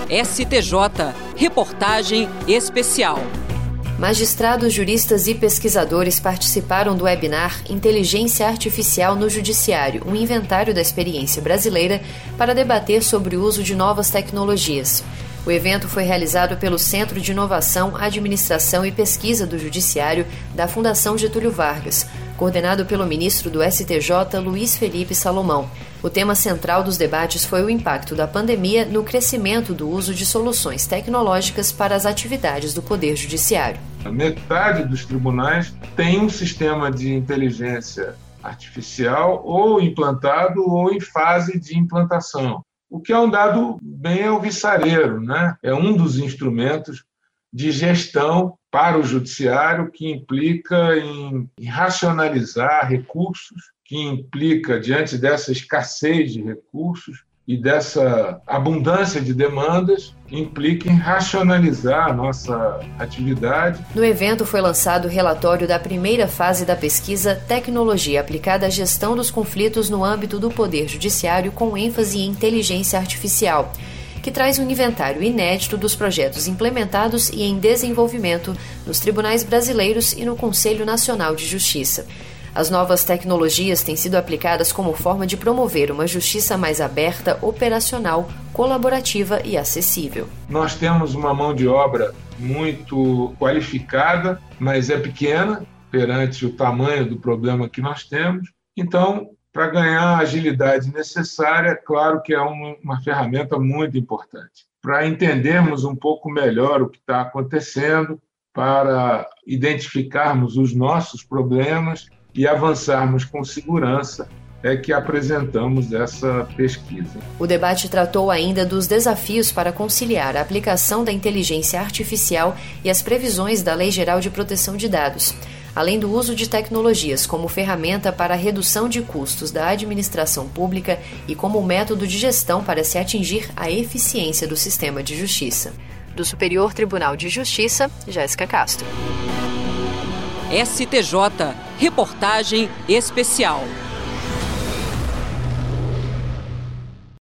STJ, reportagem especial. Magistrados, juristas e pesquisadores participaram do webinar Inteligência Artificial no Judiciário, um inventário da experiência brasileira para debater sobre o uso de novas tecnologias. O evento foi realizado pelo Centro de Inovação, Administração e Pesquisa do Judiciário da Fundação Getúlio Vargas, coordenado pelo ministro do STJ, Luiz Felipe Salomão. O tema central dos debates foi o impacto da pandemia no crescimento do uso de soluções tecnológicas para as atividades do Poder Judiciário. A metade dos tribunais tem um sistema de inteligência artificial ou implantado ou em fase de implantação, o que é um dado bem alvissareiro, né? É um dos instrumentos de gestão para o judiciário que implica em racionalizar recursos, que implica, diante dessa escassez de recursos e dessa abundância de demandas, implica em racionalizar a nossa atividade. No evento foi lançado o relatório da primeira fase da pesquisa Tecnologia aplicada à gestão dos conflitos no âmbito do Poder Judiciário com ênfase em inteligência artificial, que traz um inventário inédito dos projetos implementados e em desenvolvimento nos tribunais brasileiros e no Conselho Nacional de Justiça. As novas tecnologias têm sido aplicadas como forma de promover uma justiça mais aberta, operacional, colaborativa e acessível. Nós temos uma mão de obra muito qualificada, mas é pequena perante o tamanho do problema que nós temos. Então, para ganhar a agilidade necessária, é claro que é uma ferramenta muito importante. Para entendermos um pouco melhor o que está acontecendo, para identificarmos os nossos problemas e avançarmos com segurança, é que apresentamos essa pesquisa. O debate tratou ainda dos desafios para conciliar a aplicação da inteligência artificial e as previsões da Lei Geral de Proteção de Dados, além do uso de tecnologias como ferramenta para a redução de custos da administração pública e como método de gestão para se atingir a eficiência do sistema de justiça. Do Superior Tribunal de Justiça, Jéssica Castro. STJ, reportagem especial.